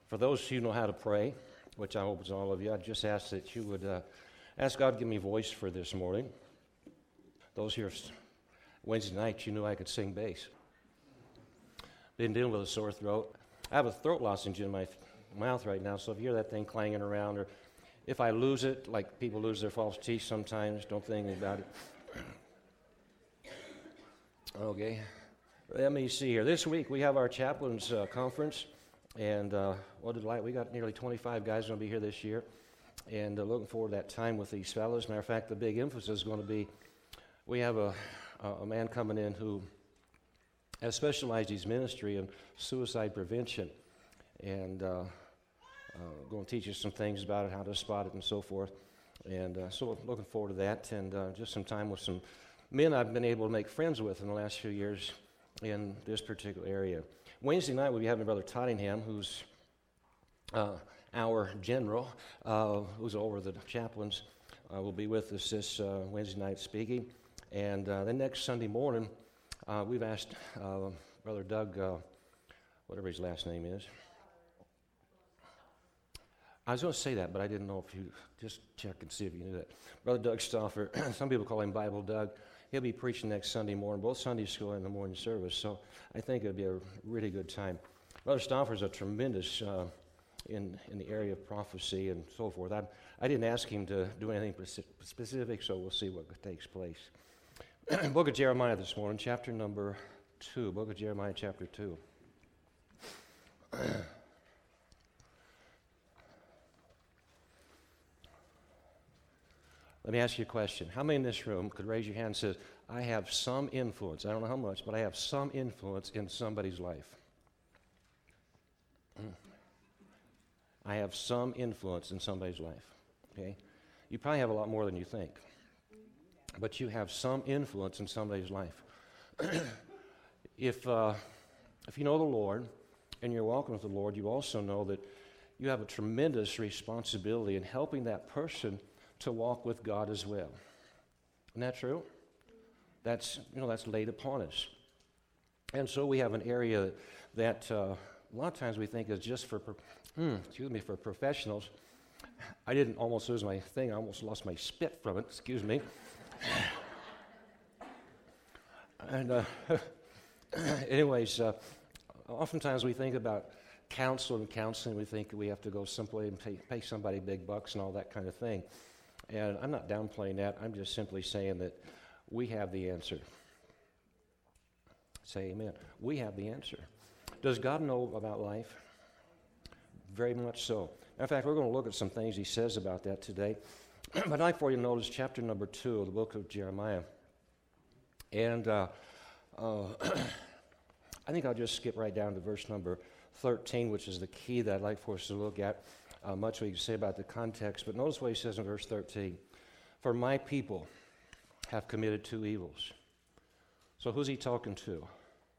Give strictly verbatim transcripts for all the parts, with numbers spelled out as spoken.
For those who know how to pray, which I hope is all of you, I just ask that you would uh, ask God to give me voice for this morning. Those here Wednesday night, you knew I could sing bass. Been dealing with a sore throat. I have a throat lozenge in my th- mouth right now, so if you hear that thing clanging around, or if I lose it, like people lose their false teeth sometimes, don't think about it. Okay. Let me see here. This week we have our chaplains uh, conference. And uh, what a delight. We got nearly twenty-five guys going to be here this year. And uh, looking forward to that time with these fellows. Matter of fact, the big emphasis is going to be, we have a, a man coming in who has specialized his ministry in suicide prevention. And uh, uh, going to teach us some things about it, how to spot it and so forth. And uh, so looking forward to that. And uh, just some time with some men I've been able to make friends with in the last few years in this particular area. Wednesday night we'll be having Brother Tottingham, who's uh, our general, uh, who's over the chaplains, uh, will be with us this uh, Wednesday night speaking. And uh, then next Sunday morning, uh, we've asked uh, Brother Doug, uh, whatever his last name is. I was going to say that, but I didn't know if you, just check and see if you knew that. Brother Doug Stauffer, some people call him Bible Doug. He'll be preaching next Sunday morning, both Sunday school and the morning service, so I think it'll be a really good time. Brother Stauffer is a tremendous uh, in in the area of prophecy and so forth. I, I didn't ask him to do anything specific, so we'll see what takes place. Book of Jeremiah this morning, chapter number two. Book of Jeremiah, chapter two. Let me ask you a question. How many in this room could raise your hand and say, I have some influence, I don't know how much, but I have some influence in somebody's life? I have some influence in somebody's life, okay? You probably have a lot more than you think, but you have some influence in somebody's life. if, uh, if you know the Lord and you're walking with the Lord, you also know that you have a tremendous responsibility in helping that person to walk with God as well. Isn't that true? That's, you know, that's laid upon us. And so we have an area that uh, a lot of times we think is just for, hmm, excuse me, for professionals. I didn't almost lose my thing. I almost lost my spit from it. Excuse me. and uh, anyways, uh, oftentimes we think about counsel and counseling. We think we have to go simply and pay, pay somebody big bucks and all that kind of thing. And I'm not downplaying that. I'm just simply saying that we have the answer. Say amen. We have the answer. Does God know about life? Very much so. In fact, we're going to look at some things he says about that today. But I'd like for you to notice chapter number two of the book of Jeremiah. And uh, uh, I think I'll just skip right down to verse number thirteen, which is the key that I'd like for us to look at. Uh, much we can say about the context, but notice what he says in verse thirteen. For my people have committed two evils. So who's he talking to?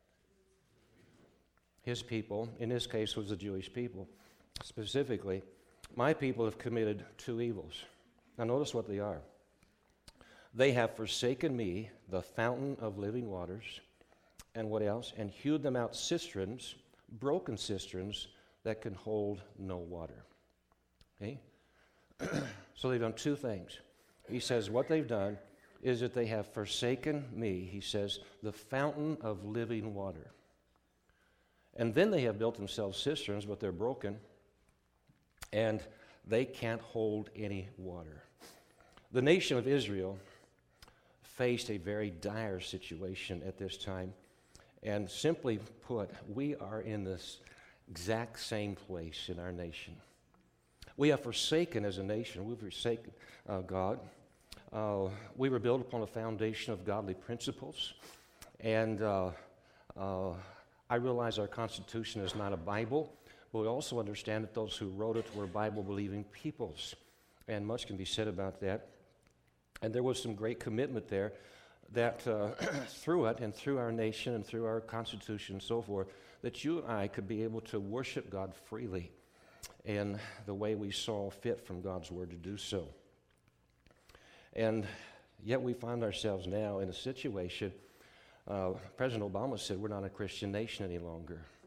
His people, in this case, was the Jewish people. Specifically, my people have committed two evils. Now notice what they are. They have forsaken me, the fountain of living waters, and what else? And hewed them out cisterns, broken cisterns, that can hold no water. Okay? So they've done two things. He says what they've done is that they have forsaken me, he says, the fountain of living water. And then they have built themselves cisterns, but they're broken, and they can't hold any water. The nation of Israel faced a very dire situation at this time, and simply put, we are in this exact same place in our nation. We have forsaken as a nation, we've forsaken uh, God. Uh, we were built upon a foundation of godly principles. And uh, uh, I realize our Constitution is not a Bible, but we also understand that those who wrote it were Bible-believing peoples. And much can be said about that. And there was some great commitment there that uh, through it and through our nation and through our Constitution and so forth, that you and I could be able to worship God freely in the way we saw fit from God's Word to do so. And yet we find ourselves now in a situation, uh, President Obama said we're not a Christian nation any longer.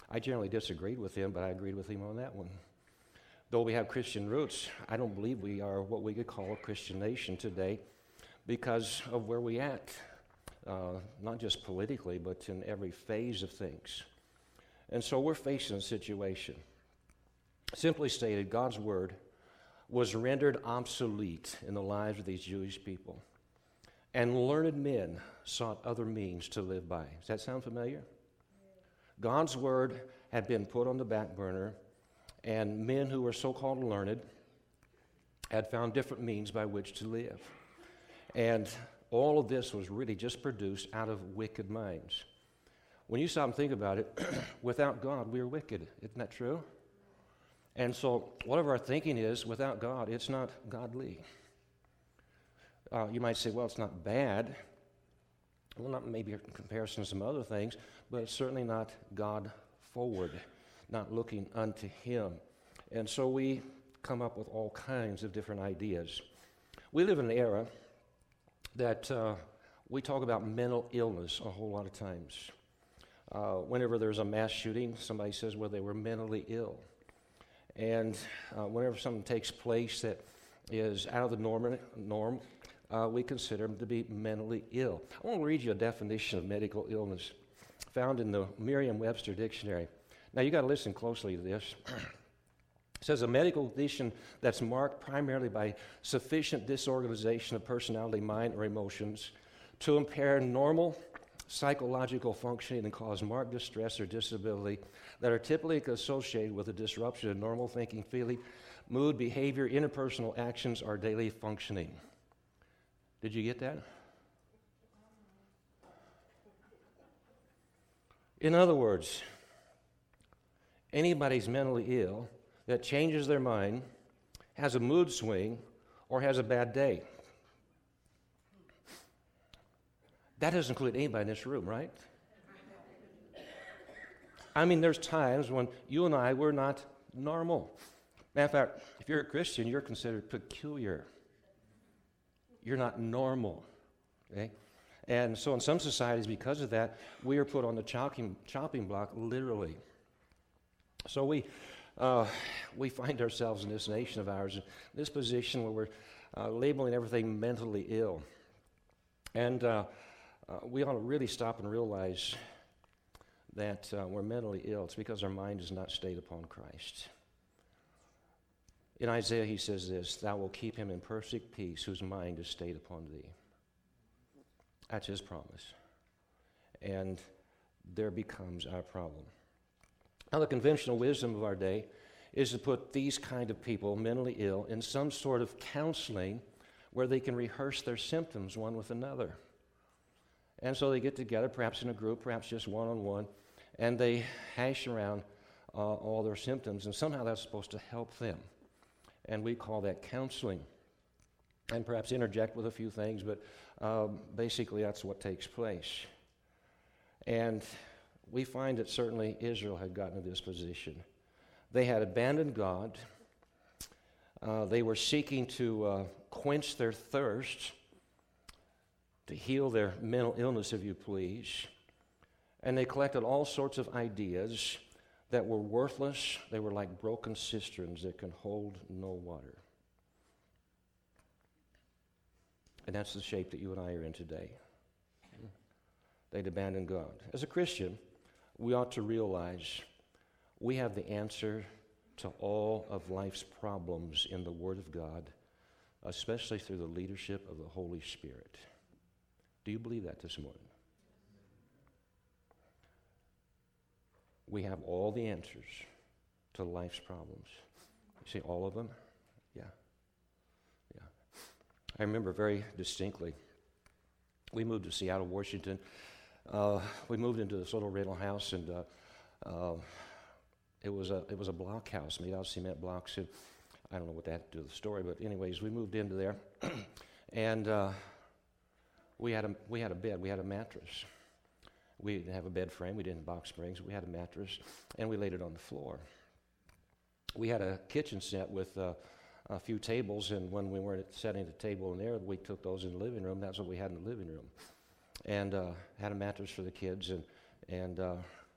I generally disagreed with him, but I agreed with him on that one. Though we have Christian roots, I don't believe we are what we could call a Christian nation today because of where we at, uh, not just politically, but in every phase of things. And so we're facing a situation. Simply stated, God's word was rendered obsolete in the lives of these Jewish people. And learned men sought other means to live by. Does that sound familiar? God's word had been put on the back burner, and men who were so-called learned had found different means by which to live. And all of this was really just produced out of wicked minds. When you stop and think about it, without God, we are wicked. Isn't that true? And so whatever our thinking is, without God, it's not godly. Uh, you might say, well, it's not bad. Well, not maybe in comparison to some other things, but it's certainly not God-forward, not looking unto Him. And so we come up with all kinds of different ideas. We live in an era that uh, we talk about mental illness a whole lot of times. Uh, whenever there's a mass shooting, somebody says, well, they were mentally ill. And uh, whenever something takes place that is out of the norm, norm uh, we consider them to be mentally ill. I want to read you a definition of medical illness found in the Merriam-Webster Dictionary. Now, you got to listen closely to this. It says a medical condition that's marked primarily by sufficient disorganization of personality, mind, or emotions to impair normal psychological functioning and cause marked distress or disability that are typically associated with a disruption of normal thinking, feeling, mood, behavior, interpersonal actions, or daily functioning. Did you get that? In other words, anybody's mentally ill that changes their mind, has a mood swing, or has a bad day. That doesn't include anybody in this room, right? I mean, there's times when you and I, we're not normal. Matter of fact, if you're a Christian, you're considered peculiar. You're not normal, okay? And so in some societies, because of that, we are put on the chopping, chopping block, literally. So we uh, we find ourselves in this nation of ours, in this position where we're uh, labeling everything mentally ill. And uh, uh, we ought to really stop and realize that uh, we're mentally ill. It's because our mind is not stayed upon Christ. In Isaiah, he says this, "Thou wilt keep him in perfect peace, whose mind is stayed upon thee." That's his promise. And there becomes our problem. Now, the conventional wisdom of our day is to put these kind of people, mentally ill, in some sort of counseling where they can rehearse their symptoms one with another. And so they get together, perhaps in a group, perhaps just one-on-one, and they hash around uh, all their symptoms, and somehow that's supposed to help them. And we call that counseling. And perhaps interject with a few things, but um, basically that's what takes place. And we find that certainly Israel had gotten to this position. They had abandoned God. Uh, they were seeking to uh, quench their thirst, to heal their mental illness, if you please. And they collected all sorts of ideas that were worthless. They were like broken cisterns that can hold no water. And that's the shape that you and I are in today. They'd abandoned God. As a Christian, we ought to realize we have the answer to all of life's problems in the Word of God, especially through the leadership of the Holy Spirit. Do you believe that this morning? We have all the answers to life's problems. You see all of them? Yeah. Yeah. I remember very distinctly, we moved to Seattle, Washington. Uh, we moved into this little rental house, and uh, uh, it was a it was a block house made out of cement blocks. And I don't know what that had to do with the story, but anyways, we moved into there, and uh, we had a we had a bed, we had a mattress. We didn't have a bed frame, we didn't have box springs. We had a mattress, and we laid it on the floor. We had a kitchen set with uh, a few tables, and when we weren't setting the table in there, we took those in the living room. That's what we had in the living room. And uh, had a mattress for the kids, and and uh,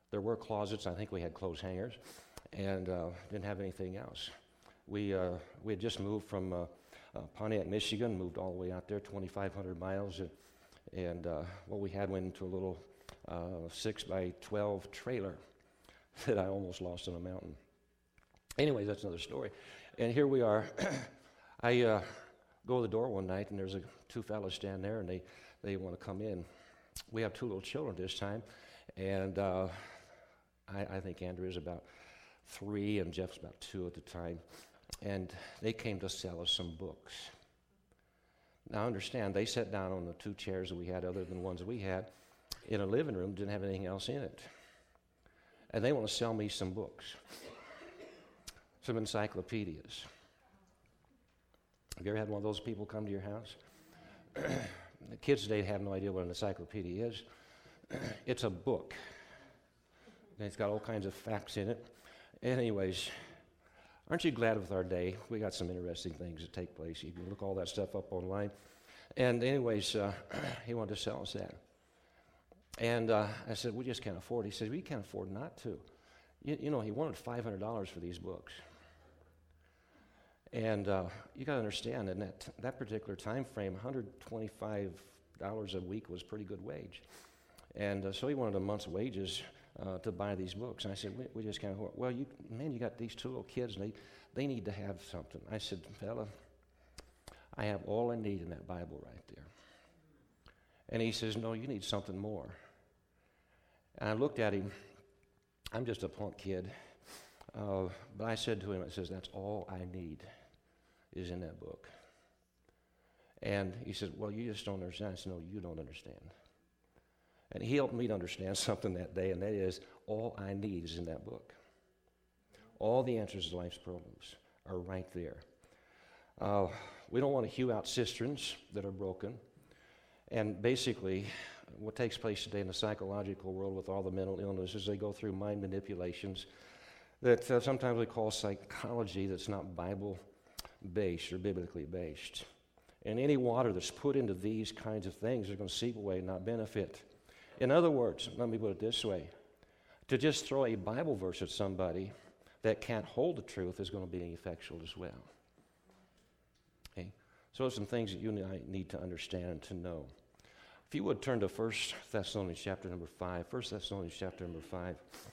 There were closets. I think we had clothes hangers, and uh, didn't have anything else. We uh, we had just moved from uh, uh, Pontiac, Michigan, moved all the way out there, twenty-five hundred miles, and, and uh, what we had went into a little uh, six by twelve trailer that I almost lost on a mountain. Anyways, that's another story. And here we are. I uh, go to the door one night, and there's a, two fellas standing there, and they, they want to come in. We have two little children this time, and uh, I, I think Andrew is about three, and Jeff's about two at the time. And they came to sell us some books. Now, understand, they sat down on the two chairs that we had, other than the ones that we had, in a living room, didn't have anything else in it. And they want to sell me some books, some encyclopedias. Have you ever had one of those people come to your house? The kids today have no idea what an encyclopedia is. It's a book. And it's got all kinds of facts in it. Anyways, aren't you glad with our day? We got some interesting things that take place. You can look all that stuff up online. And anyways, uh, he wanted to sell us that. And uh, I said, we just can't afford it. He said, we can't afford not to. You, you know, he wanted five hundred dollars for these books. And uh, you got to understand, in that, that particular time frame, one hundred twenty-five dollars a week was a pretty good wage. And uh, so he wanted a month's wages uh, to buy these books. And I said, we, we just can't afford it. Well, you, man, you got these two little kids, and they, they need to have something. I said, fella, I have all I need in that Bible right there. And he says, no, you need something more. And I looked at him. I'm just a punk kid. Uh, but I said to him, I says, that's all I need is in that book. And he said, well, you just don't understand. I said, no, you don't understand. And he helped me to understand something that day, and that is all I need is in that book. All the answers to life's problems are right there. Uh, we don't want to hew out cisterns that are broken. And basically, what takes place today in the psychological world with all the mental illnesses, they go through mind manipulations that uh, sometimes we call psychology that's not Bible-based or biblically based. And any water that's put into these kinds of things is going to seep away and not benefit. In other words, let me put it this way. To just throw a Bible verse at somebody that can't hold the truth is going to be ineffectual as well. Okay? So there's some things that you and I need to understand and to know. If you would turn to First Thessalonians chapter number five. First Thessalonians chapter number five.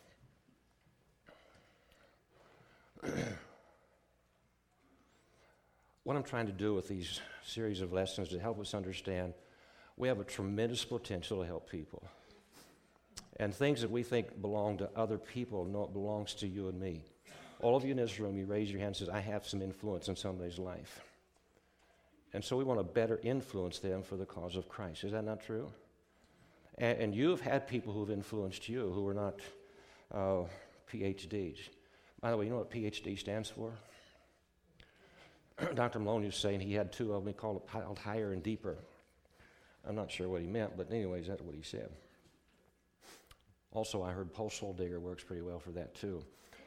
What I'm trying to do with these series of lessons is to help us understand we have a tremendous potential to help people. And things that we think belong to other people, no, it belongs to you and me. All of you in this room, you raise your hand and says, I have some influence in somebody's life. And so we want to better influence them for the cause of Christ. Is that not true? And, and you have had people who have influenced you who are not uh, P H Ds. By the way, you know what P H D stands for? Doctor Maloney was saying he had two of them. He called it piled higher and deeper. I'm not sure what he meant, but anyways, that's what he said. Also, I heard posthole digger works pretty well for that too.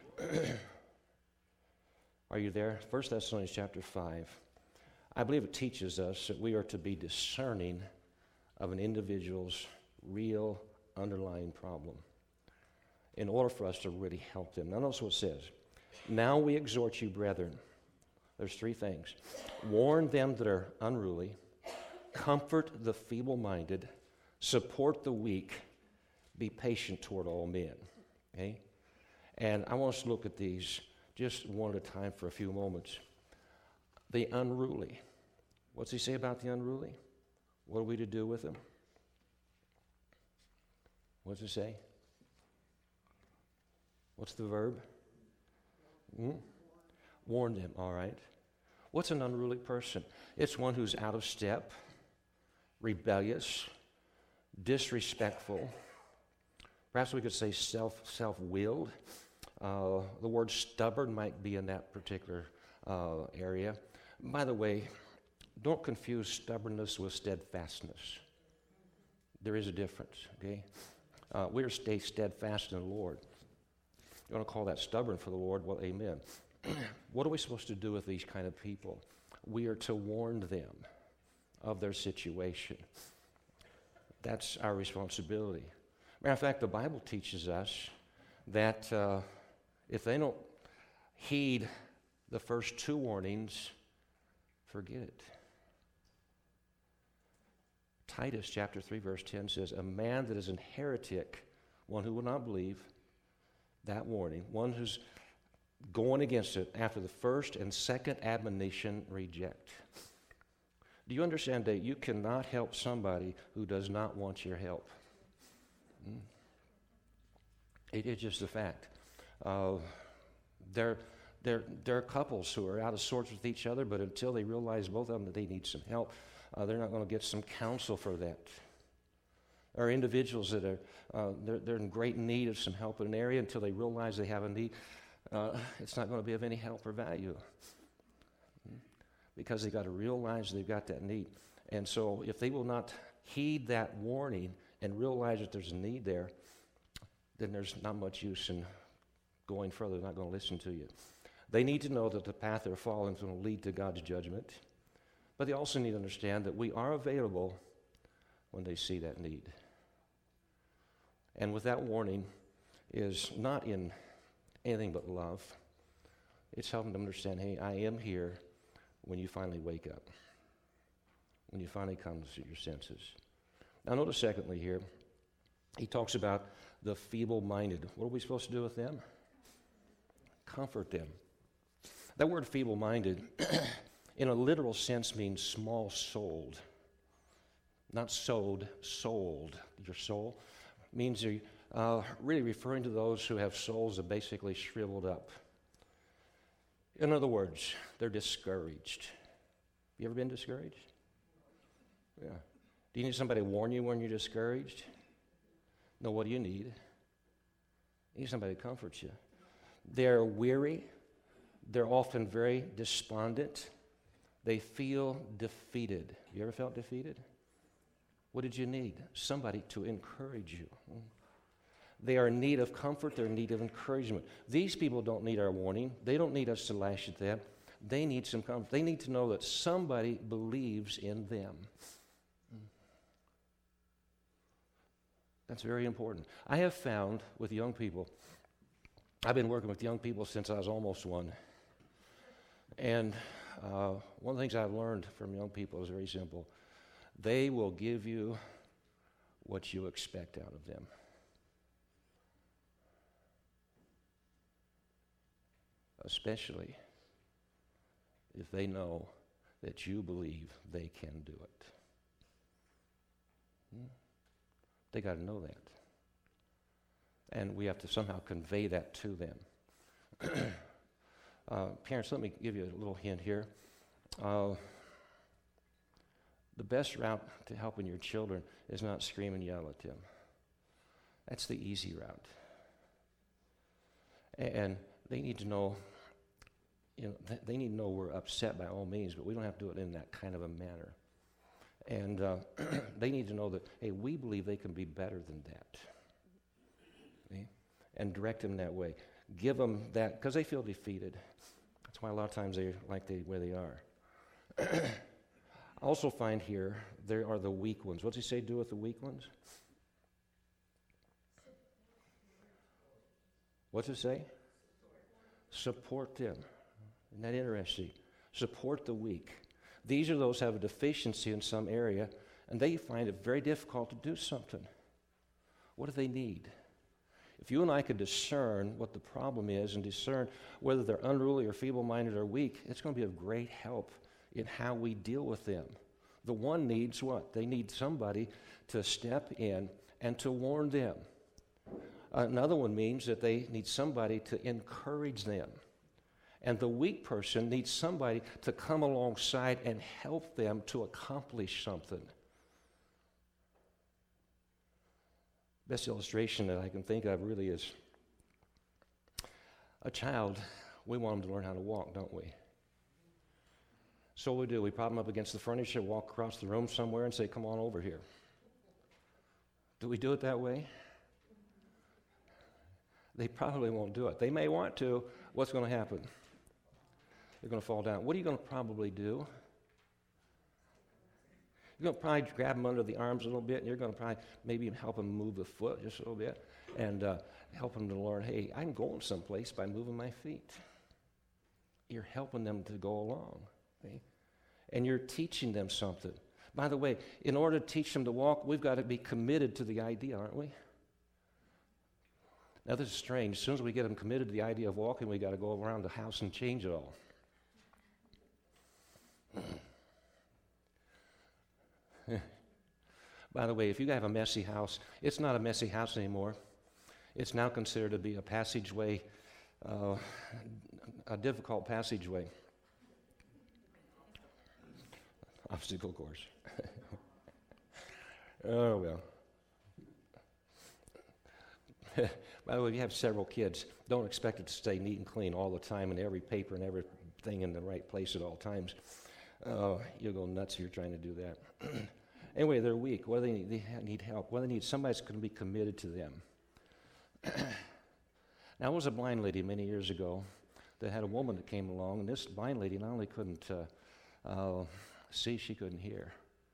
Are you there? First Thessalonians chapter five. I believe it teaches us that we are to be discerning of an individual's real underlying problem in order for us to really help them. Now notice what it says. Now we exhort you, brethren. There's three things. Warn them that are unruly, comfort the feeble-minded, support the weak, be patient toward all men. Okay? And I want us to look at these just one at a time for a few moments. The unruly. What's he say about the unruly? What are we to do with them? What's it say? What's the verb? Hmm? Warn them, all right. What's an unruly person? It's one who's out of step, rebellious, disrespectful. Perhaps we could say self, self-willed. Uh, the word stubborn might be in that particular uh, area. By the way, don't confuse stubbornness with steadfastness. There is a difference, okay? Uh, we are stay steadfast in the Lord. You want to call that stubborn for the Lord? Well, amen. What are we supposed to do with these kind of people? We are to warn them of their situation. That's our responsibility. Matter of fact, the Bible teaches us that uh, if they don't heed the first two warnings, forget it. Titus chapter three, verse ten says, a man that is an heretic, one who will not believe that warning, one who's going against it after the first and second admonition, reject. Do you understand that you cannot help somebody who does not want your help? Mm. It is just a fact. Uh, there, there, there are couples who are out of sorts with each other, but until they realize both of them that they need some help, uh, they're not going to get some counsel for that. There are individuals that are uh, they're, they're in great need of some help in an area until they realize they have a need. Uh, it's not going to be of any help or value because they've got to realize they've got that need. And so if they will not heed that warning and realize that there's a need there, then there's not much use in going further. They're not going to listen to you. They need to know that the path they're following is going to lead to God's judgment. But they also need to understand that we are available when they see that need. And with that warning is not in anything but love. It's helping them understand, hey, I am here when you finally wake up, when you finally come to your senses. Now notice secondly here, he talks about the feeble-minded. What are we supposed to do with them? Comfort them. That word feeble-minded, in a literal sense, means small-souled. Not sowed, souled. Your soul means you're uh, really referring to those who have souls that basically shriveled up. In other words, they're discouraged. You ever been discouraged? Yeah. Do you need somebody to warn you when you're discouraged? No, what do you need? You need somebody to comfort you. They're weary. They're often very despondent. They feel defeated. You ever felt defeated? What did you need? Somebody to encourage you. They are in need of comfort. They're in need of encouragement. These people don't need our warning. They don't need us to lash at them. They need some comfort. They need to know that somebody believes in them. That's very important. I have found with young people, I've been working with young people since I was almost one. And uh, one of the things I've learned from young people is very simple. They will give you what you expect out of them. Especially if they know that you believe they can do it. Hmm? They got to know that. And we have to somehow convey that to them. uh, parents, let me give you a little hint here. Uh, the best route to helping your children is not scream and yell at them. That's the easy route. And they need to know, you know, th- they need to know we're upset by all means, but we don't have to do it in that kind of a manner. And uh, they need to know that, hey, we believe they can be better than that. See? And direct them that way. Give them that, because they feel defeated. That's why a lot of times they're like they where they are. I also find here, there are the weak ones. What's he say do with the weak ones? What's it say? Support them. Isn't that interesting? Support the weak. These are those who have a deficiency in some area, and they find it very difficult to do something. What do they need? If you and I could discern what the problem is and discern whether they're unruly or feeble-minded or weak, it's going to be of great help in how we deal with them. The one needs what? They need somebody to step in and to warn them. Another one means that they need somebody to encourage them. And the weak person needs somebody to come alongside and help them to accomplish something. Best illustration that I can think of really is a child. We want them to learn how to walk, don't we? So we do. We prop them up against the furniture, walk across the room somewhere and say, come on over here. Do we do it that way? They probably won't do it. They may want to. What's going to happen? They're going to fall down. What are you going to probably do? You're going to probably grab them under the arms a little bit, and you're going to probably maybe help them move the foot just a little bit. And uh, helping them to learn, hey, I'm going someplace by moving my feet. You're helping them to go along. Okay? And you're teaching them something. By the way, in order to teach them to walk, we've got to be committed to the idea, aren't we? Now, this is strange. As soon as we get them committed to the idea of walking, we've got to go around the house and change it all. By the way, if you have a messy house, it's not a messy house anymore. It's now considered to be a passageway, uh, a difficult passageway. Obstacle course. Oh, well. By the way, if you have several kids, don't expect it to stay neat and clean all the time and every paper and everything in the right place at all times. Uh, you'll go nuts if you're trying to do that. Anyway, they're weak. What do they need? They need help. What do they need? Somebody's going to be committed to them. Now, there was a blind lady many years ago that had a woman that came along, and this blind lady not only couldn't uh, uh, see, she couldn't hear.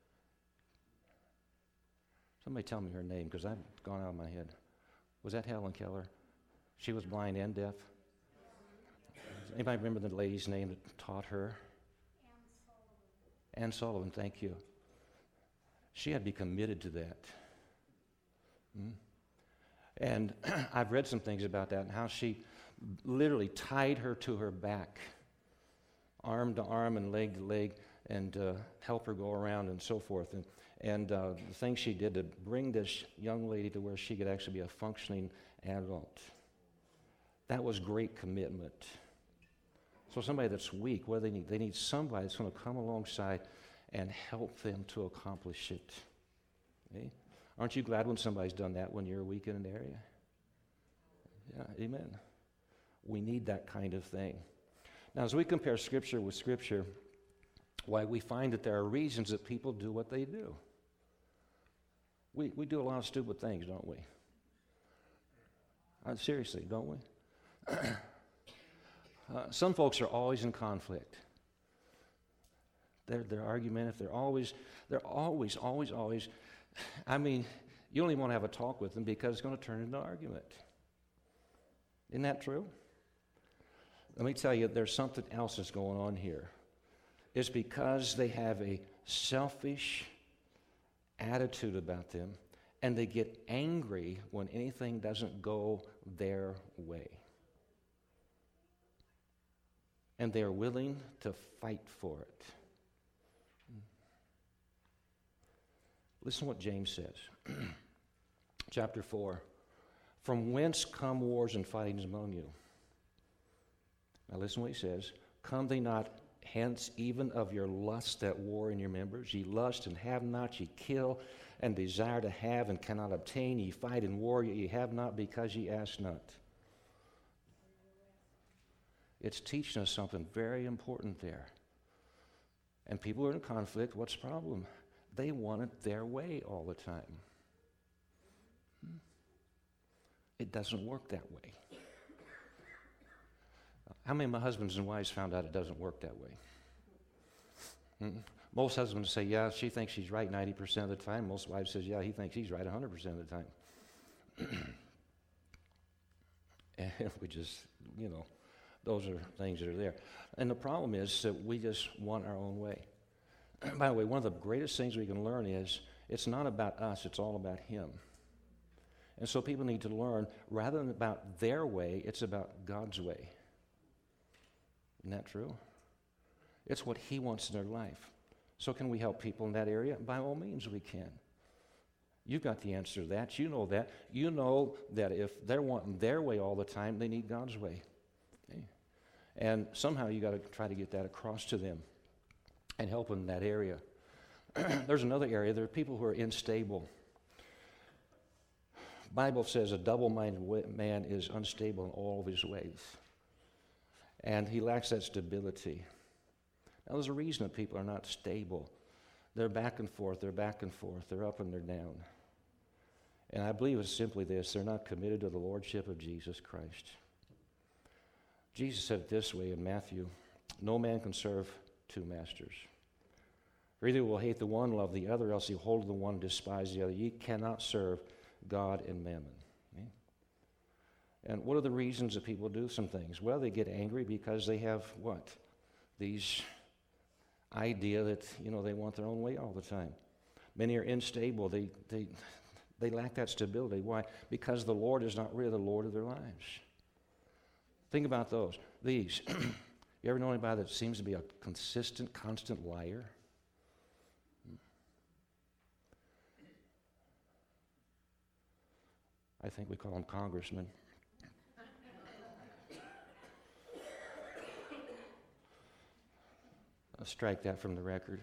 Somebody tell me her name, because I've gone out of my head. Was that Helen Keller? She was blind and deaf. Anybody remember the lady's name that taught her? Ann Sullivan. Ann Sullivan, thank you. She had to be committed to that. Hmm? And I've read some things about that and how she literally tied her to her back, arm to arm and leg to leg, and uh, help her go around and so forth. And, and uh, the things she did to bring this young lady to where she could actually be a functioning adult. That was great commitment. So somebody that's weak, what do they need? They need somebody that's going to come alongside and help them to accomplish it. Okay? Aren't you glad when somebody's done that when you're weak in an area? Yeah, amen. We need that kind of thing. Now, as we compare Scripture with Scripture, why we find that there are reasons that people do what they do. We we do a lot of stupid things, don't we? Uh, seriously, don't we? uh, some folks are always in conflict. They're, they're argumentative. They're always, they're always, always, always. I mean, you don't even want to have a talk with them because it's going to turn into an argument. Isn't that true? Let me tell you, there's something else that's going on here. It's because they have a selfish attitude about them, and they get angry when anything doesn't go their way. And they're willing to fight for it. Listen to what James says. Chapter four. From whence come wars and fightings among you? Now listen to what he says. Come they not hence even of your lust at war in your members? Ye lust and have not, ye kill and desire to have and cannot obtain. Ye fight in war, yet ye have not because ye ask not. It's teaching us something very important there. And people are in conflict. What's the problem? They want it their way all the time. It doesn't work that way. How many of my husbands and wives found out it doesn't work that way? Mm-mm. Most husbands say, yeah, she thinks she's right ninety percent of the time. Most wives says, yeah, he thinks he's right one hundred percent of the time. And we just, you know, those are things that are there. And the problem is that we just want our own way. By the way, one of the greatest things we can learn is it's not about us, it's all about him. And so people need to learn, rather than about their way, it's about God's way. Isn't that true? It's what he wants in their life. So can we help people in that area? By all means we can. You've got the answer to that. You know that. You know that if they're wanting their way all the time, they need God's way. Okay? And somehow you got to try to get that across to them and help them in that area. There's another area. There are people who are unstable. The Bible says a double-minded man is unstable in all of his ways. And he lacks that stability. Now, there's a reason that people are not stable. They're back and forth, they're back and forth, they're up and they're down. And I believe it's simply this: they're not committed to the lordship of Jesus Christ. Jesus said it this way in Matthew: no man can serve two masters. For either will hate the one, love the other, else he'll hold the one, despise the other. Ye cannot serve God and mammon. Okay? And what are the reasons that people do some things? Well, they get angry because they have what? These idea that, you know, they want their own way all the time. Many are unstable. They, they, they lack that stability. Why? Because the Lord is not really the Lord of their lives. Think about those. These. You ever know anybody that seems to be a consistent, constant liar? I think we call them congressmen. I'll strike that from the record.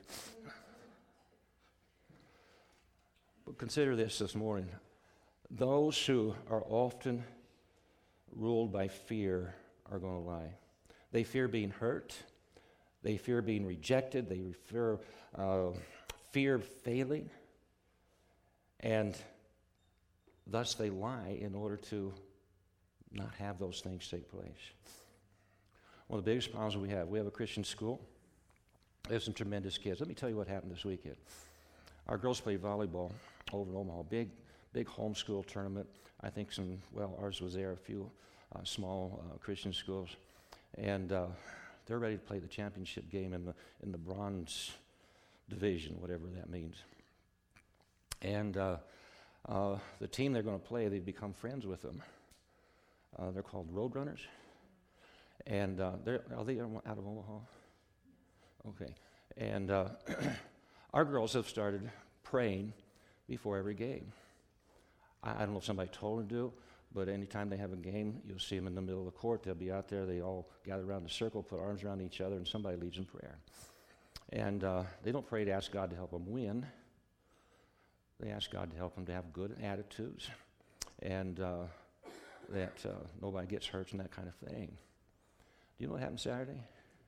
But consider this this morning. Those who are often ruled by fear are going to lie. They fear being hurt. They fear being rejected. They fear, uh, fear failing. And thus they lie in order to not have those things take place. One of the biggest problems we have, we have a Christian school. We have some tremendous kids. Let me tell you what happened this weekend. Our girls played volleyball over in Omaha. Big, big homeschool tournament. I think some, well, ours was there, a few uh, small uh, Christian schools. And uh, they're ready to play the championship game in the in the bronze division, whatever that means. And uh, uh, the team they're going to play, they've become friends with them. Uh, they're called Roadrunners. And uh, they're, are they out of Omaha? Okay. And uh, our girls have started praying before every game. I, I don't know if somebody told them to do, but anytime they have a game, you'll see them in the middle of the court. They'll be out there. They all gather around the circle, put arms around each other, and somebody leads in prayer. And uh, they don't pray to ask God to help them win. They ask God to help them to have good attitudes and uh, that uh, nobody gets hurt and that kind of thing. Do you know what happened Saturday?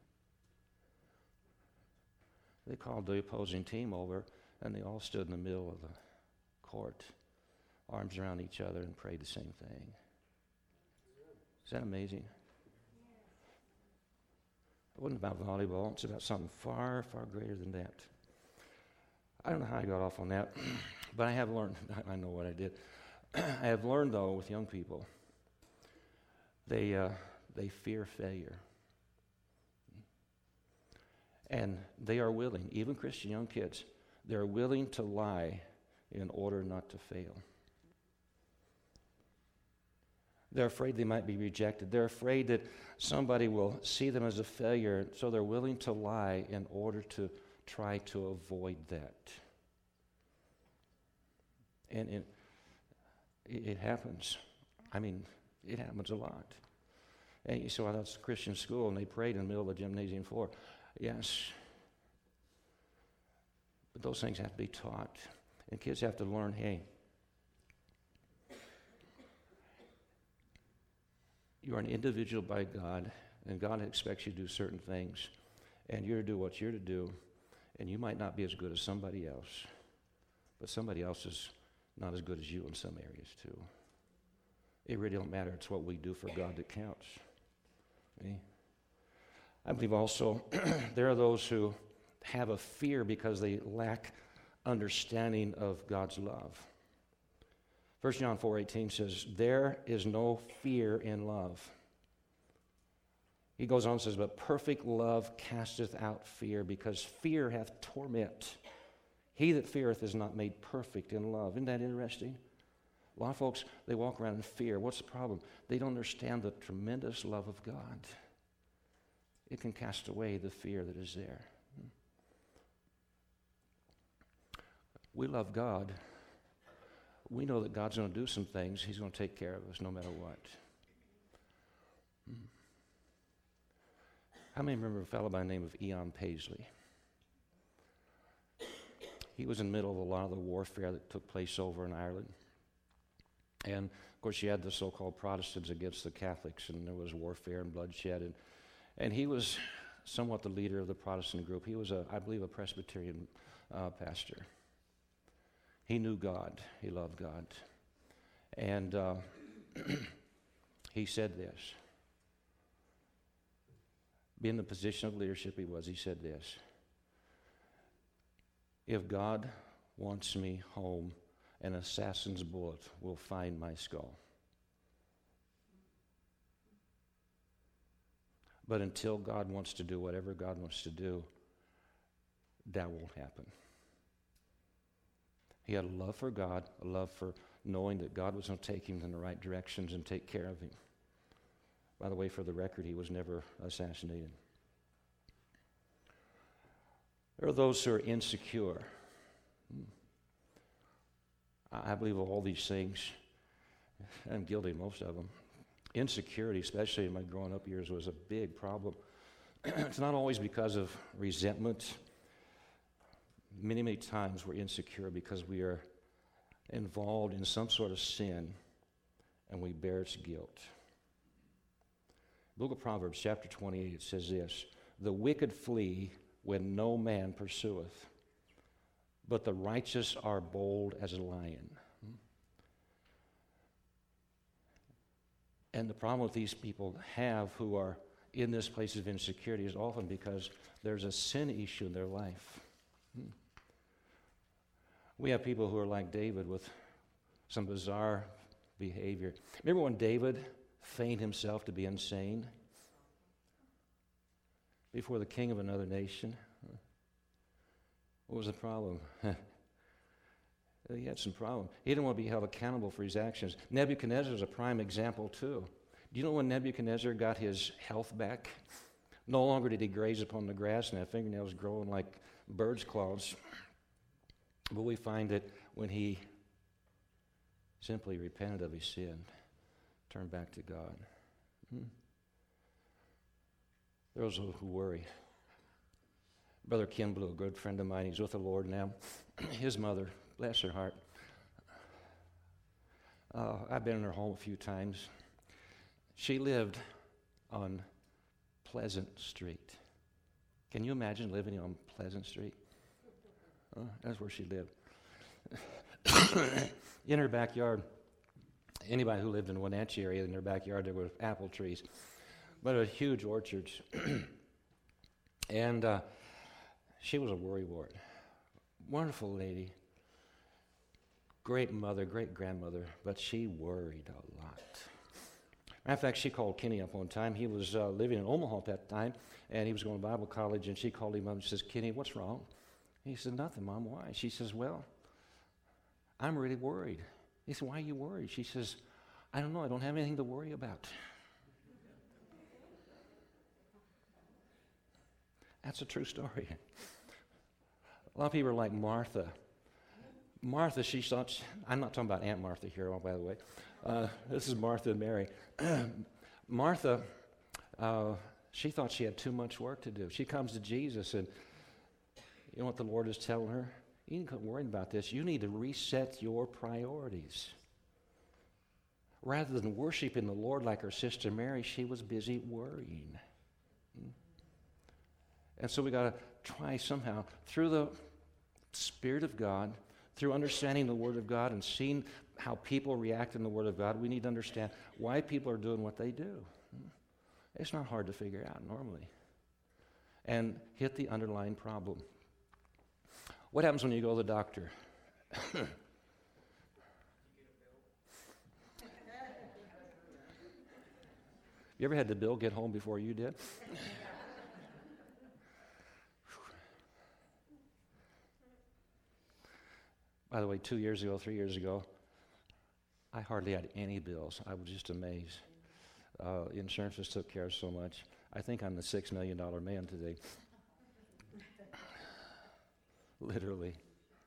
They called the opposing team over, and they all stood in the middle of the court, arms around each other, and prayed the same thing. Is that amazing? It wasn't about volleyball. It's about something far, far greater than that. I don't know how I got off on that, but I have learned. I know what I did. I have learned, though, with young people, they uh, they fear failure. And they are willing, even Christian young kids, they're willing to lie in order not to fail. They're afraid they might be rejected. They're afraid that somebody will see them as a failure, so they're willing to lie in order to try to avoid that. And it, it happens. I mean, it happens a lot. And you say, well, that's a Christian school, and they prayed in the middle of the gymnasium floor. Yes. But those things have to be taught. And kids have to learn, hey, you're an individual by God, and God expects you to do certain things, and you're to do what you're to do, and you might not be as good as somebody else, but somebody else is not as good as you in some areas too. It really don't matter. It's what we do for God that counts. Okay? I believe also there are those who have a fear because they lack understanding of God's love. First John four eighteen says, there is no fear in love. He goes on and says, but perfect love casteth out fear, because fear hath torment. He that feareth is not made perfect in love. Isn't that interesting? A lot of folks, they walk around in fear. What's the problem? They don't understand the tremendous love of God. It can cast away the fear that is there. We love God. We know that God's going to do some things. He's going to take care of us no matter what. How many remember a fellow by the name of Eon Paisley? He was in the middle of a lot of the warfare that took place over in Ireland. And, of course, you had the so-called Protestants against the Catholics, and there was warfare and bloodshed. And, and he was somewhat the leader of the Protestant group. He was, a, I believe, a Presbyterian uh, pastor. He knew God. He loved God. And uh, he said this. Being in the position of leadership he was, he said this. If God wants me home, an assassin's bullet will find my skull. But until God wants to do whatever God wants to do, that won't happen. He had a love for God, a love for knowing that God was going to take him in the right directions and take care of him. By the way, for the record, he was never assassinated. There are those who are insecure. I believe of all these things, I'm guilty of most of them. Insecurity, especially in my growing up years, was a big problem. It's not always because of resentment. Many, many times we're insecure because we are involved in some sort of sin and we bear its guilt. Book of Proverbs, chapter twenty-eight, it says this: the wicked flee when no man pursueth, but the righteous are bold as a lion. And the problem with these people have who are in this place of insecurity is often because there's a sin issue in their life. We have people who are like David with some bizarre behavior. Remember when David feigned himself to be insane before the king of another nation? What was the problem? He had some problem. He didn't want to be held accountable for his actions. Nebuchadnezzar is a prime example too. Do you know when Nebuchadnezzar got his health back? No longer did he graze upon the grass and have fingernails growing like birds' claws. But we find that when he simply repented of his sin, turned back to God. Hmm. Those who worry. Brother Ken Blue, a good friend of mine, he's with the Lord now. His mother, bless her heart. Uh, I've been in her home a few times. She lived on Pleasant Street. Can you imagine living on Pleasant Street? Uh, that's where she lived. In her backyard, anybody who lived in the Wenatchee area, in their backyard, there were apple trees. But a huge orchards. And uh, she was a worrywart. Wonderful lady. Great mother, great grandmother, but she worried a lot. Matter of fact, she called Kenny up one time. He was uh, living in Omaha at that time, and he was going to Bible college, and she called him up and says, Kenny, what's wrong? He said, nothing, Mom, why? She says, well, I'm really worried. He said, why are you worried? She says, I don't know, I don't have anything to worry about. That's a true story. A lot of people are like Martha. Martha, she thought, she, I'm not talking about Aunt Martha here, by the way. Uh, this is Martha and Mary. Martha, uh, she thought she had too much work to do. She comes to Jesus, and you know what the Lord is telling her? You need to quit worrying about this. You need to reset your priorities. Rather than worshiping the Lord like her sister Mary, she was busy worrying. And so we got to try somehow, through the Spirit of God, through understanding the Word of God and seeing how people react in the Word of God, we need to understand why people are doing what they do. It's not hard to figure out normally. And hit the underlying problem. What happens when you go to the doctor? You ever had the bill get home before you did? By the way, two years ago, three years ago, I hardly had any bills. I was just amazed. Uh, insurance just took care of so much. I think I'm the six million dollar man today. Literally.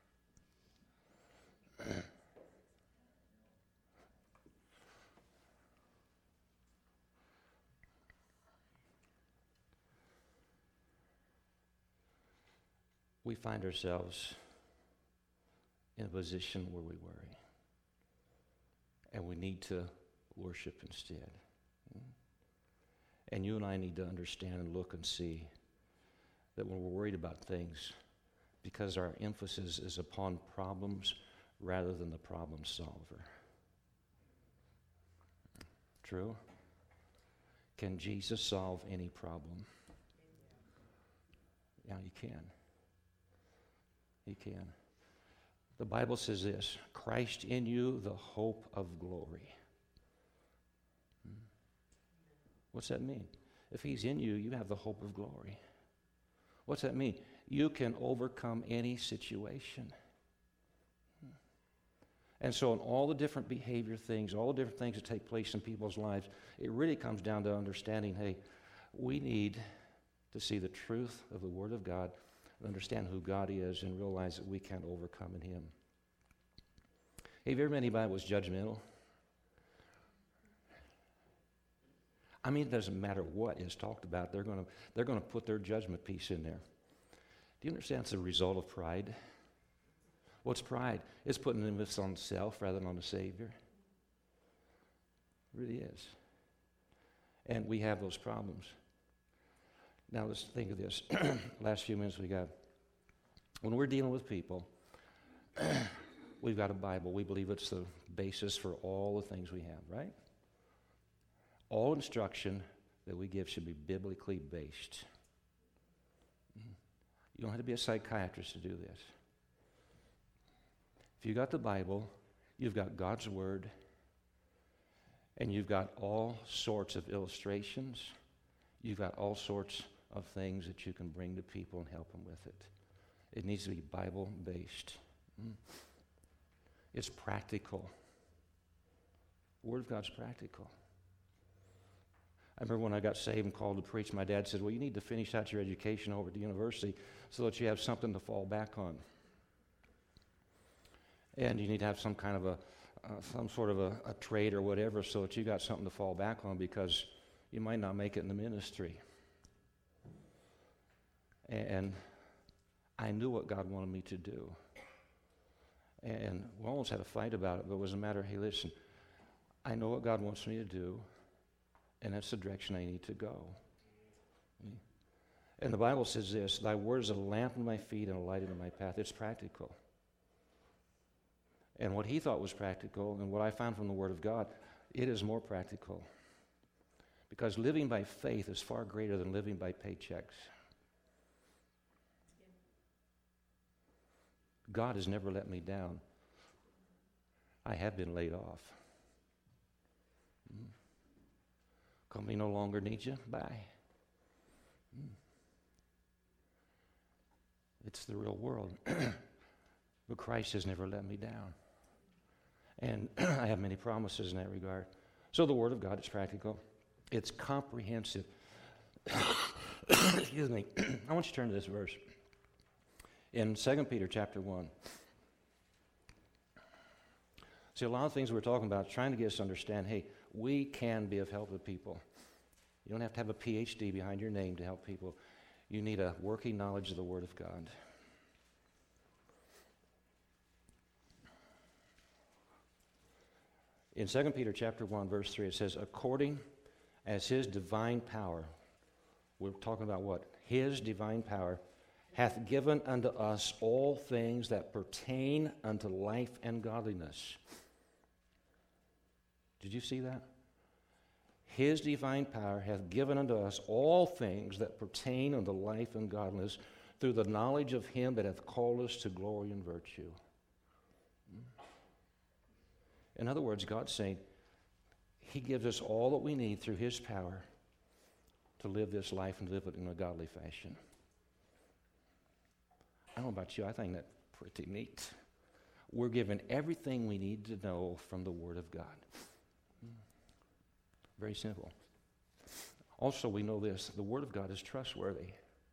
We find ourselves in a position where we worry. And we need to worship instead. And you and I need to understand and look and see that when we're worried about things, because our emphasis is upon problems rather than the problem solver. True? Can Jesus solve any problem? Yeah, he can. He can. The Bible says this, Christ in you, the hope of glory. Hmm. What's that mean? If he's in you, you have the hope of glory. What's that mean? You can overcome any situation. And so in all the different behavior things, all the different things that take place in people's lives, it really comes down to understanding, hey, we need to see the truth of the Word of God, and understand who God is, and realize that we can't overcome in Him. Hey, have you ever met anybody that was judgmental? I mean, it doesn't matter what is talked about. They're going to they're going to put their judgment piece in there. Do you understand it's a result of pride? What's pride? It's putting an emphasis on self rather than on the Savior. It really is. And we have those problems. Now let's think of this. Last few minutes we got. When we're dealing with people, we've got a Bible. We believe it's the basis for all the things we have, right? All instruction that we give should be biblically based. You don't have to be a psychiatrist to do this. If you've got the Bible, you've got God's Word, and you've got all sorts of illustrations. You've got all sorts of things that you can bring to people and help them with it. It needs to be Bible-based. It's practical. The Word of God's practical. I remember when I got saved and called to preach, my dad said, well, you need to finish out your education over at the university so that you have something to fall back on. And you need to have some kind of a, uh, some sort of a, a trade or whatever so that you got something to fall back on, because you might not make it in the ministry. And I knew what God wanted me to do. And we almost had a fight about it, but it was a matter of, hey, listen, I know what God wants me to do, and that's the direction I need to go. And the Bible says this, thy word is a lamp unto my feet and a light unto my path. It's practical. And what he thought was practical, and what I found from the Word of God, it is more practical. Because living by faith is far greater than living by paychecks. God has never let me down. I have been laid off. Mm. Company no longer needs you. Bye. Mm. It's the real world. But Christ has never let me down. And I have many promises in that regard. So the Word of God is practical. It's comprehensive. Excuse me. I want you to turn to this verse. In Second Peter chapter one. See, a lot of things we're talking about, trying to get us to understand, hey, we can be of help to people. You don't have to have a P H D behind your name to help people. You need a working knowledge of the Word of God. In Second Peter chapter one, verse three, it says, according as his divine power, we're talking about what? His divine power hath given unto us all things that pertain unto life and godliness. Did you see that? His divine power hath given unto us all things that pertain unto life and godliness through the knowledge of him that hath called us to glory and virtue. In other words, God's saying he gives us all that we need through his power to live this life and live it in a godly fashion. I don't know about you, I think that's pretty neat. We're given everything we need to know from the Word of God. Very simple. Also, we know this, the Word of God is trustworthy.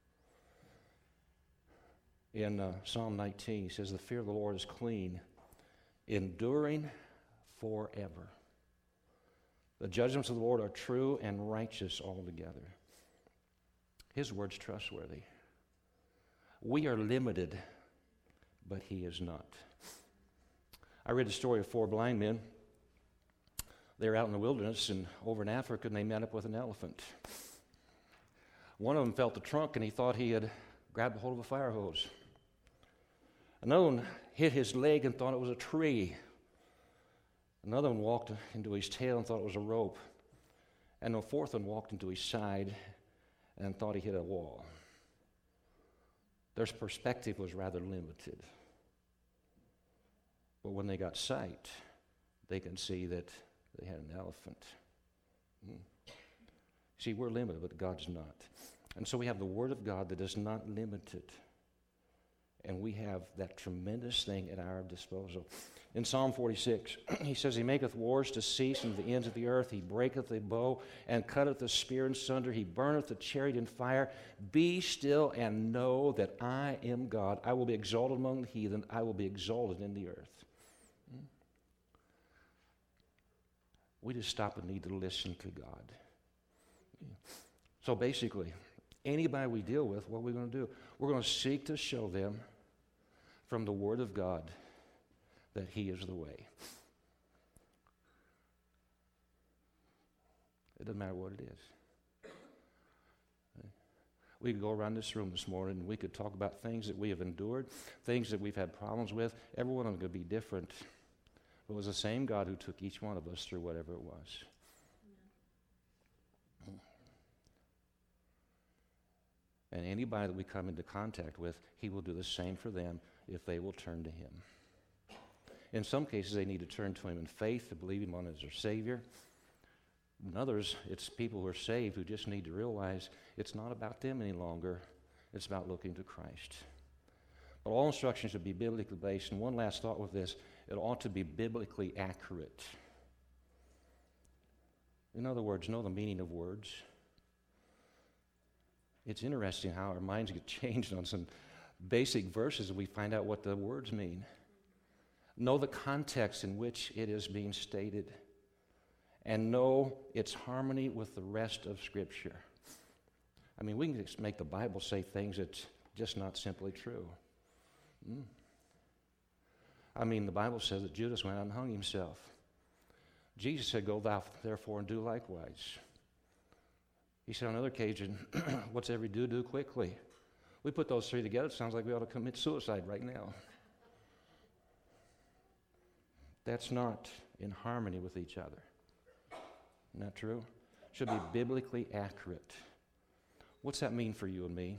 In uh, Psalm nineteen, he says, the fear of the Lord is clean, enduring forever. The judgments of the Lord are true and righteous altogether. His word's trustworthy. We are limited, but he is not. I read the story of four blind men. They were out in the wilderness and over in Africa, and they met up with an elephant. One of them felt the trunk, and he thought he had grabbed a hold of a fire hose. Another one hit his leg and thought it was a tree. Another one walked into his tail and thought it was a rope. And the fourth one walked into his side and thought he hit a wall. Their perspective was rather limited. But when they got sight, they could see that they had an elephant. Hmm. See, we're limited, but God's not. And so we have the Word of God that is not limited. And we have that tremendous thing at our disposal. In Psalm forty-six, he says, He maketh wars to cease unto the ends of the earth. He breaketh the bow and cutteth the spear in sunder. He burneth the chariot in fire. Be still and know that I am God. I will be exalted among the heathen. I will be exalted in the earth. We just stop and need to listen to God. So basically, anybody we deal with, what are we going to do? We're going to seek to show them from the Word of God that He is the way. It doesn't matter what it is. We could go around this room this morning and we could talk about things that we have endured, things that we've had problems with. Every one of them could be different. But it was the same God who took each one of us through whatever it was. And anybody that we come into contact with, He will do the same for them if they will turn to Him. In some cases, they need to turn to Him in faith, to believe Him on as their Savior. In others, it's people who are saved who just need to realize it's not about them any longer. It's about looking to Christ. But all instruction should be biblically based. And one last thought with this, it ought to be biblically accurate. In other words, know the meaning of words. It's interesting how our minds get changed on some basic verses and we find out what the words mean. Know the context in which it is being stated. And know its harmony with the rest of Scripture. I mean, we can just make the Bible say things that's just not simply true. Mm. I mean, the Bible says that Judas went out and hung himself. Jesus said, Go thou therefore and do likewise. He said on another occasion, whatsoever you do, do quickly. We put those three together, it sounds like we ought to commit suicide right now. That's not in harmony with each other. Isn't that true? Should be biblically accurate. What's that mean for you and me?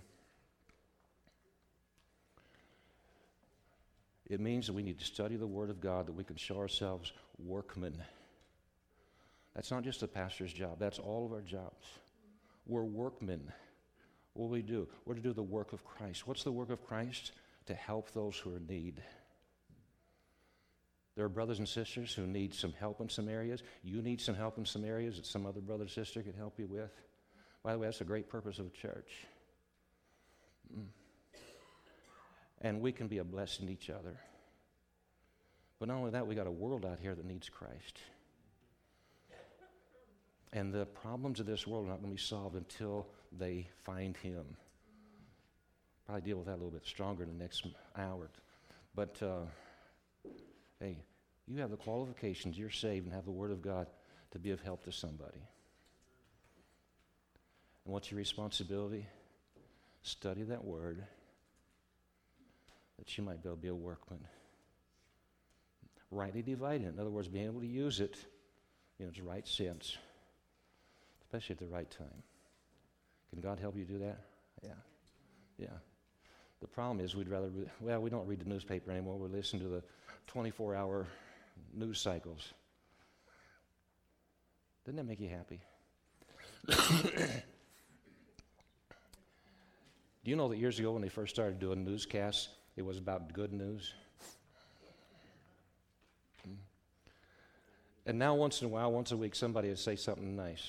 It means that we need to study the Word of God, that we can show ourselves workmen. That's not just the pastor's job. That's all of our jobs. We're workmen. What do we do? We're to do the work of Christ. What's the work of Christ? To help those who are in need. There are brothers and sisters who need some help in some areas. You need some help in some areas that some other brother or sister can help you with. By the way, that's a great purpose of a church. Mm. And we can be a blessing to each other. But not only that, we got a world out here that needs Christ. And the problems of this world are not going to be solved until they find Him. Probably deal with that a little bit stronger in the next hour. But, uh, hey, you have the qualifications, you're saved, and have the Word of God to be of help to somebody. And what's your responsibility? Study that Word, that you might be able to be a workman. Rightly dividing it. In other words, being able to use it in its right sense, especially at the right time. Can God help you do that? Yeah. Yeah. The problem is we'd rather, re- well, we don't read the newspaper anymore. We listen to the twenty-four hour news cycles. Doesn't that make you happy? Do you know that years ago when they first started doing newscasts, it was about good news? And now once in a while, once a week, somebody would say something nice.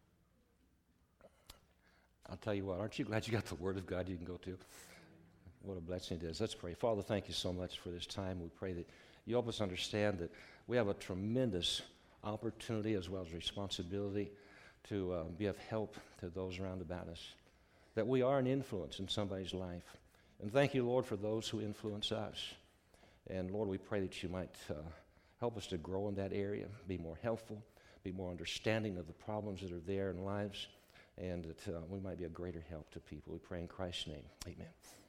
I'll tell you what, aren't you glad you got the Word of God you can go to? What a blessing it is. Let's pray. Father, thank you so much for this time. We pray that you help us understand that we have a tremendous opportunity as well as responsibility to uh, be of help to those around about us, that we are an influence in somebody's life. And thank you, Lord, for those who influence us. And Lord, we pray that you might uh, help us to grow in that area, be more helpful, be more understanding of the problems that are there in lives, and that uh, we might be a greater help to people. We pray in Christ's name. Amen.